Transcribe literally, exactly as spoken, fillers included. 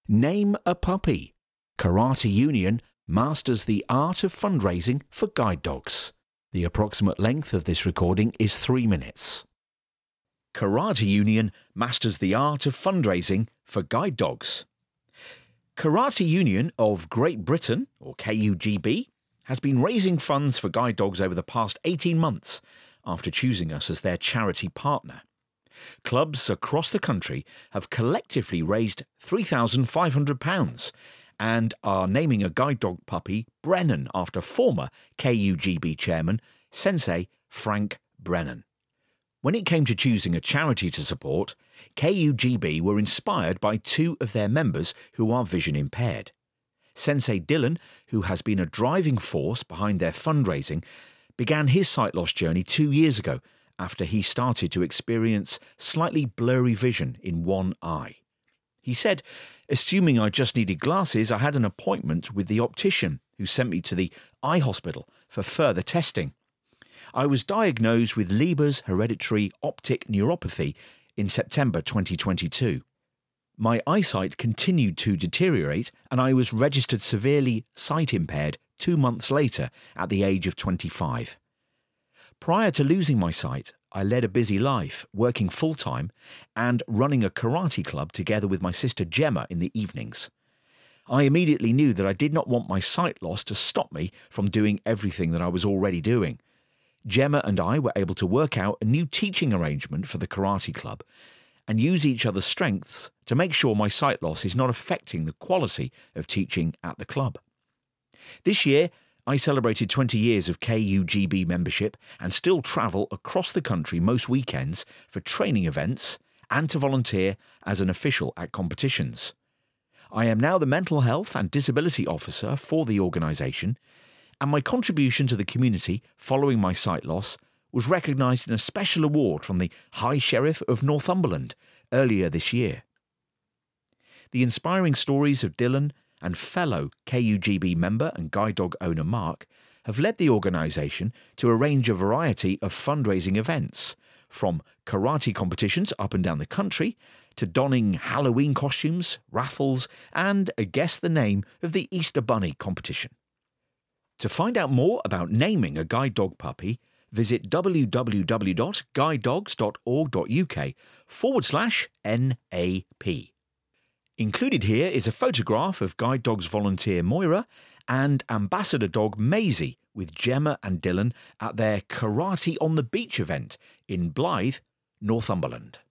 Name a puppy. Karate Union masters the art of fundraising for guide dogs. The approximate length of this recording is three minutes. Karate Union masters the art of fundraising for guide dogs. Karate Union of Great Britain, or K U G B, has been raising funds for guide dogs over the past eighteen months after choosing us as their charity partner. Clubs across the country have collectively raised three thousand five hundred pounds and are naming a guide dog puppy Brennan after former K U G B chairman Sensei Frank Brennan. When it came to choosing a charity to support, K U G B were inspired by two of their members who are vision impaired. Sensei Dylan, who has been a driving force behind their fundraising, began his sight loss journey two years ago after he started to experience slightly blurry vision in one eye. He said, assuming I just needed glasses, I had an appointment with the optician who sent me to the eye hospital for further testing. I was diagnosed with Leber's hereditary optic neuropathy in September twenty twenty-two. My eyesight continued to deteriorate and I was registered severely sight impaired two months later at the age of twenty-five. Prior to losing my sight, I led a busy life, working full-time and running a karate club together with my sister Gemma in the evenings. I immediately knew that I did not want my sight loss to stop me from doing everything that I was already doing. Gemma and I were able to work out a new teaching arrangement for the karate club and use each other's strengths to make sure my sight loss is not affecting the quality of teaching at the club. This year, I celebrated twenty years of K U G B membership and still travel across the country most weekends for training events and to volunteer as an official at competitions. I am now the Mental Health and Disability Officer for the organisation, and my contribution to the community following my sight loss was recognised in a special award from the High Sheriff of Northumberland earlier this year. The inspiring stories of Dylan and fellow K U G B member and guide dog owner Mark have led the organisation to arrange a variety of fundraising events, from karate competitions up and down the country to donning Halloween costumes, raffles and a Guess the Name of the Easter Bunny competition. To find out more about naming a guide dog puppy, visit www.guidedogs.org.uk forward slash NAP. Included here is a photograph of Guide Dogs volunteer Moira and ambassador dog Maisie with Gemma and Dylan at their Karate on the Beach event in Blythe, Northumberland.